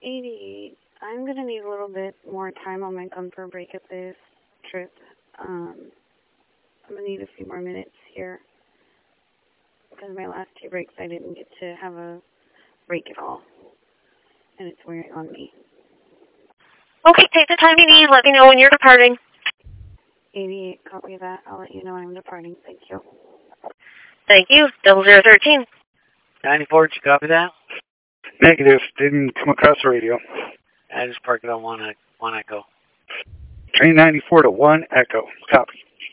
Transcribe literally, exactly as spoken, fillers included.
eighty-eight. I'm going to need a little bit more time on my bumper break at this trip. Um, I'm going to need a few more minutes here. Because my last two breaks I didn't get to have a break at all. And it's wearing on me. Okay, take the time you need. Let me know when you're departing. eighty-eight, copy that. I'll let you know when I'm departing. Thank you. Thank you. Double zero thirteen. ninety-four, did you copy that? Negative. Didn't come across the radio. I just parked it on one, one echo. Train ninety-four to one echo. Copy.